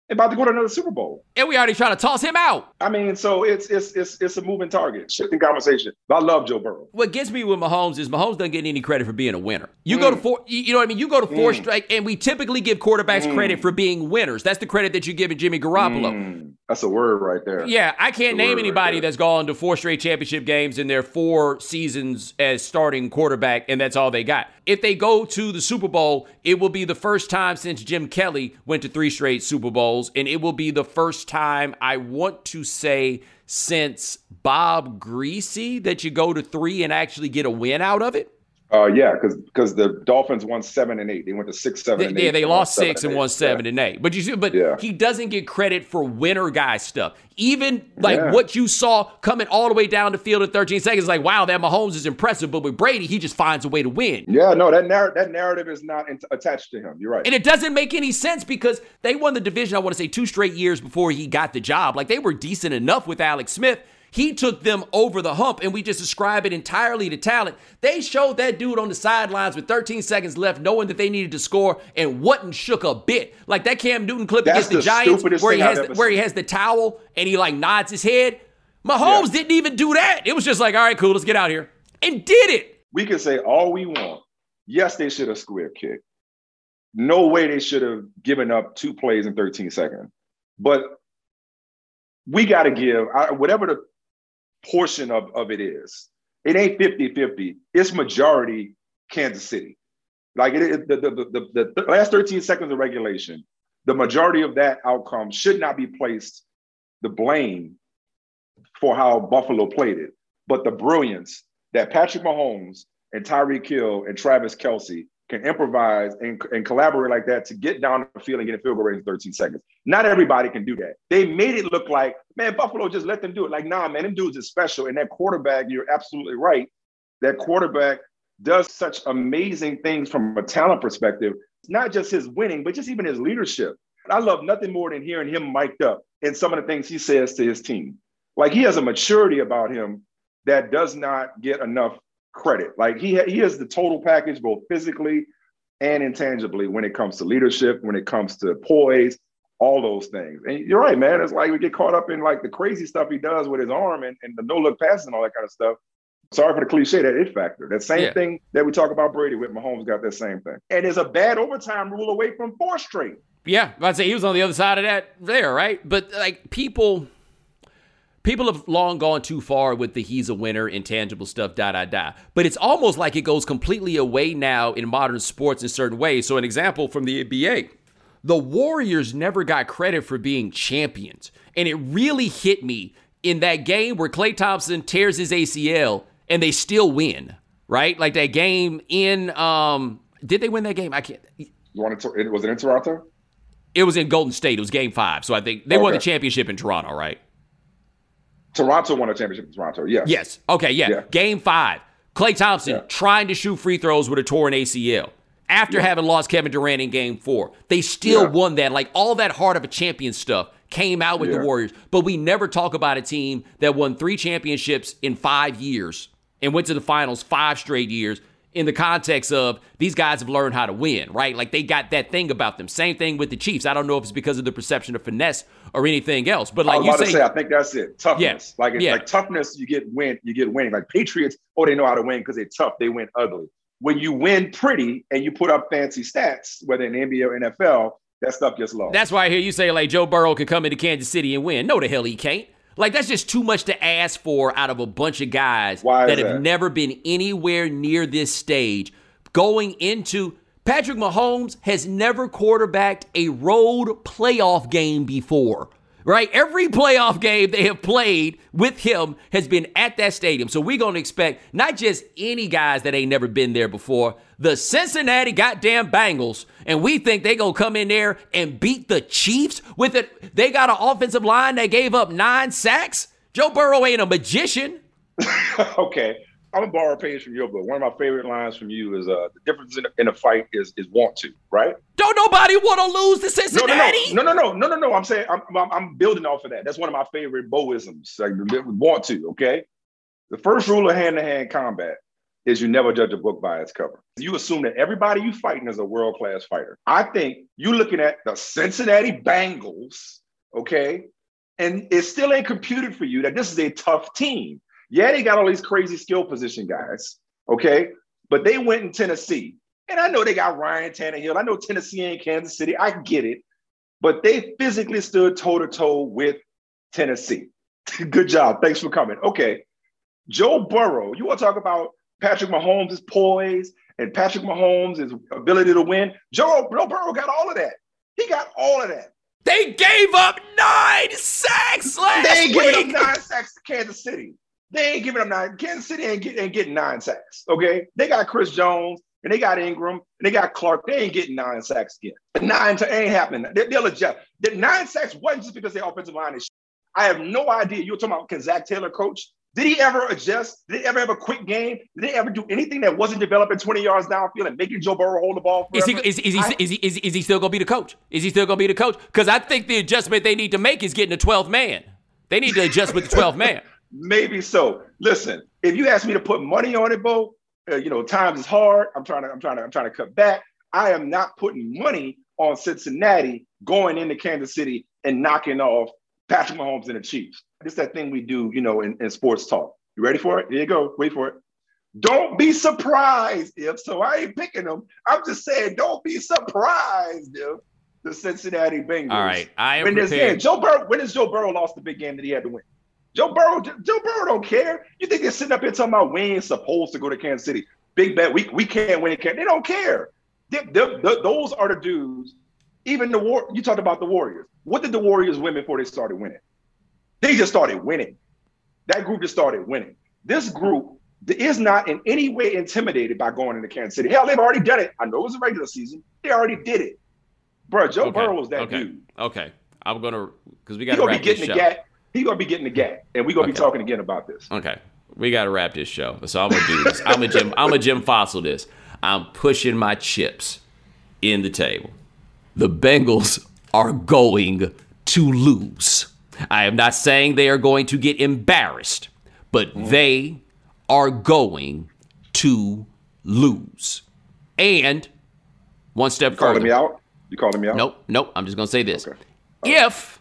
About to go to another Super Bowl. And we already trying to toss him out. I mean, so it's a moving target, shifting conversation. But I love Joe Burrow. What gets me with Mahomes is Mahomes doesn't get any credit for being a winner. You go to four, you know what I mean? You go to four straight, and we typically give quarterbacks credit for being winners. That's the credit that you give Jimmy Garoppolo. That's a word right there. Yeah, I can't name anybody that's gone to 4 straight championship games in their 4 seasons as starting quarterback, and that's all they got. If they go to the Super Bowl, it will be the first time since Jim Kelly went to 3 straight Super Bowls, and it will be the first time, I want to say, since Bob Greasy that you go to 3 and actually get a win out of it. Yeah, because the Dolphins won 7 and 8. They went to 6, 7, and 8. Yeah, they lost 6 and won 7 and 8. But he doesn't get credit for winner guy stuff. Even what you saw coming all the way down the field in 13 seconds, like, wow, that Mahomes is impressive. But with Brady, he just finds a way to win. Yeah, no, that narrative is not attached to him. You're right. And it doesn't make any sense because they won the division, I want to say, 2 straight years before he got the job. Like, they were decent enough with Alex Smith. He took them over the hump, and we just ascribe it entirely to talent. They showed that dude on the sidelines with 13 seconds left, knowing that they needed to score, and wasn't shook a bit. Like that Cam Newton clip against the Giants where he has the towel and he like nods his head. Mahomes didn't even do that. It was just like, all right, cool, let's get out here. And did it. We can say all we want. Yes, they should have square kicked. No way they should have given up 2 plays in 13 seconds. But we got to give, whatever the portion of it is. It ain't 50-50. It's majority Kansas City. Like the last 13 seconds of regulation, the majority of that outcome should not be placed the blame for how Buffalo played it, but the brilliance that Patrick Mahomes and Tyreek Hill and Travis Kelce can improvise and collaborate like that to get down the field and get a field goal range in 13 seconds. Not everybody can do that. They made it look like, man, Buffalo just let them do it. Like, nah, man, them dudes is special. And that quarterback, you're absolutely right. That quarterback does such amazing things from a talent perspective. It's not just his winning, but just even his leadership. I love nothing more than hearing him mic'd up and some of the things he says to his team. Like, he has a maturity about him that does not get enough credit. Like he has the total package, both physically and intangibly, when it comes to leadership, when it comes to poise, all those things. And you're right, man. It's like we get caught up in like the crazy stuff he does with his arm and the no-look passes and all that kind of stuff. Sorry for the cliche, that it factor. That same thing that we talk about Brady with, Mahomes got that same thing. And there's a bad overtime rule away from 4 straight. Yeah, I'd say he was on the other side of that there, right? But like people have long gone too far with the he's a winner, intangible stuff, But it's almost like it goes completely away now in modern sports in certain ways. So an example from the NBA, the Warriors never got credit for being champions. And it really hit me in that game where Klay Thompson tears his ACL and they still win, right? Like that game in, did they win that game? I can't. Was it in Toronto? It was in Golden State. It was game 5. So I think they won the championship in Toronto, right? Toronto won a championship in Toronto, yes. Yes. Okay, yeah. Game 5. Klay Thompson trying to shoot free throws with a torn ACL. After having lost Kevin Durant in game 4. They still won that. Like all that heart of a champion stuff came out with the Warriors. But we never talk about a team that won 3 championships in 5 years and went to the finals 5 straight years in the context of these guys have learned how to win, right? Like they got that thing about them. Same thing with the Chiefs. I don't know if it's because of the perception of finesse or anything else. But like I think that's it. Toughness. Like toughness, you get winning. Like Patriots, they know how to win because they're tough. They win ugly. When you win pretty and you put up fancy stats, whether in the NBA or NFL, that stuff gets lost. That's why I hear you say like Joe Burrow could come into Kansas City and win. No, the hell he can't. Like, that's just too much to ask for out of a bunch of guys that have never been anywhere near this stage. Going into Patrick Mahomes has never quarterbacked a road playoff game before, right? Every playoff game they have played with him has been at that stadium. So we're going to expect not just any guys that ain't never been there before, the Cincinnati goddamn Bengals, and we think they going to come in there and beat the Chiefs with it. They got an offensive line that gave up 9 sacks. Joe Burrow ain't a magician. Okay. I'm going to borrow a page from your book. One of my favorite lines from you is the difference in a fight is want to, right? Don't nobody want to lose to Cincinnati. No. I'm saying I'm building off of that. That's one of my favorite Boisms. Like want to, okay? The first rule of hand-to-hand combat is you never judge a book by its cover. You assume that everybody you fighting is a world-class fighter. I think you're looking at the Cincinnati Bengals, okay? And it still ain't computed for you that this is a tough team. Yeah, they got all these crazy skill position guys, okay? But they went in Tennessee. And I know they got Ryan Tannehill. I know Tennessee ain't Kansas City. I get it. But they physically stood toe-to-toe with Tennessee. Good job. Thanks for coming. Okay. Joe Burrow, you want to talk about Patrick Mahomes' poise and Patrick Mahomes' ability to win? Joe Burrow got all of that. He got all of that. They gave up 9 sacks last week. They ain't giving up 9 sacks to Kansas City. They ain't giving up 9. Kansas City ain't getting 9 sacks, okay? They got Chris Jones, and they got Ingram, and they got Clark. They ain't getting 9 sacks again. 9 ain't happening. They'll adjust. The 9 sacks wasn't just because their offensive line is shit. I have no idea. You were talking about, can Zach Taylor coach? Did he ever adjust? Did he ever have a quick game? Did he ever do anything that wasn't developing 20 yards downfield and making Joe Burrow hold the ball forever? Is he still going to be the coach? Is he still going to be the coach? Because I think the adjustment they need to make is getting a 12th man. They need to adjust with the 12th man. Maybe so. Listen, if you ask me to put money on it, Bo, times is hard. I'm trying to cut back. I am not putting money on Cincinnati going into Kansas City and knocking off Patrick Mahomes and the Chiefs. It's that thing we do, in sports talk. You ready for it? Here you go. Wait for it. Don't be surprised if. So I ain't picking them. I'm just saying, don't be surprised if the Cincinnati Bengals. All right, I am prepared. When has Joe Burrow lost the big game that he had to win? Joe Burrow don't care. You think they're sitting up here talking about we ain't supposed to go to Kansas City? Big bet. We can't win. They don't care. Those are the dudes. Even you talked about the Warriors. What did the Warriors win before they started winning? They just started winning. That group just started winning. This group is not in any way intimidated by going into Kansas City. Hell, they've already done it. I know it was a regular season. They already did it. Bro, Joe Burrow was that dude. Okay. I'm going to, because we got to wrap this show. He's going to be getting the gap, and we're going to be talking again about this. Okay. We got to wrap this show. So I'm going to do this. I'm a Jim Fossil this. I'm pushing my chips in the table. The Bengals are going to lose. I am not saying they are going to get embarrassed, but they are going to lose. And one step further. You calling me out? Nope. I'm just going to say this. Okay. If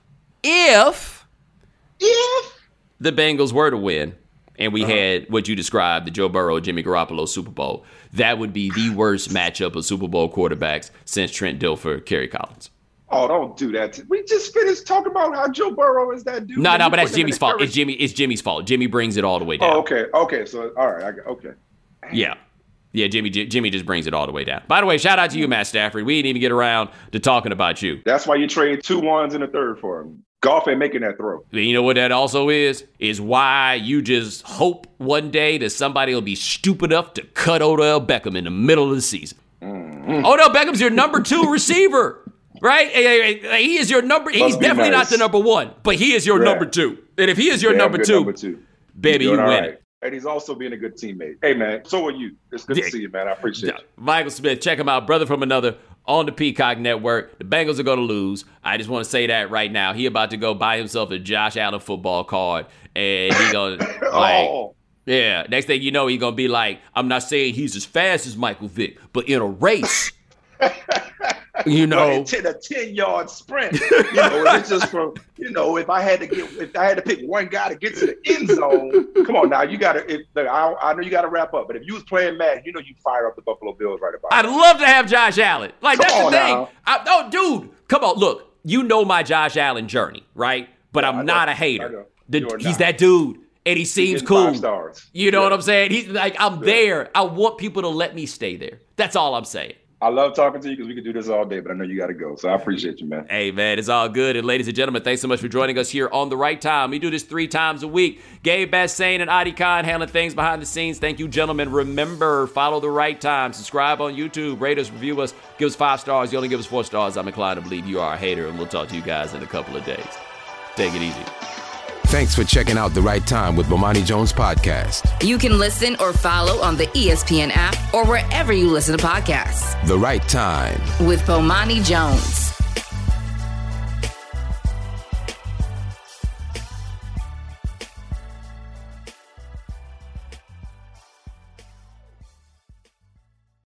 the Bengals were to win, and we had what you described, the Joe Burrow, Jimmy Garoppolo Super Bowl, that would be the worst matchup of Super Bowl quarterbacks since Trent Dilfer, Kerry Collins. Oh, don't do that. We just finished talking about how Joe Burrow is that dude. No, but that's Jimmy's fault. It's Jimmy's fault. Jimmy brings it all the way down. Oh, okay. So, all right. Okay. Yeah, Jimmy just brings it all the way down. By the way, shout out to you, Matt Stafford. We didn't even get around to talking about you. That's why you trade 2 1s and a third for him. Golf ain't making that throw. You know what that also is why you just hope one day that somebody will be stupid enough to cut Odell Beckham in the middle of the season. Mm-hmm. Odell Beckham's your number 2 receiver. Right? He is your number. He's definitely not the number 1, but he is your number 2. And if he is your number 2, baby, you win it. And he's also being a good teammate. Hey, man, so are you. It's good to see you, man. I appreciate it. Michael Smith, check him out. Brother from another on the Peacock Network. The Bengals are going to lose. I just want to say that right now. He about to go buy himself a Josh Allen football card. And he's going to, yeah, next thing you know, he's going to be like, I'm not saying he's as fast as Michael Vick, but in a race. In a 10-yard sprint, it's just from, if I had to pick one guy to get to the end zone, come on now, you got to, I know you got to wrap up, but if you was playing Madden, you fire up the Buffalo Bills right about I'd love to have Josh Allen. Like, that's the thing. Dude, come on, look, my Josh Allen journey, right? But I'm not a hater. He's that dude. And he seems cool. 5 stars. You know what I'm saying? He's like, I'm there. I want people to let me stay there. That's all I'm saying. I love talking to you because we could do this all day, but I know you got to go. So I appreciate you, man. Hey, man, it's all good. And ladies and gentlemen, thanks so much for joining us here on The Right Time. We do this 3 times a week. Gabe Bassane and Adi Khan handling things behind the scenes. Thank you, gentlemen. Remember, follow The Right Time. Subscribe on YouTube. Rate us, review us. Give us 5 stars. You only give us 4 stars. I'm inclined to believe you are a hater, and we'll talk to you guys in a couple of days. Take it easy. Thanks for checking out The Right Time with Bomani Jones Podcast. You can listen or follow on the ESPN app or wherever you listen to podcasts. The Right Time with Bomani Jones.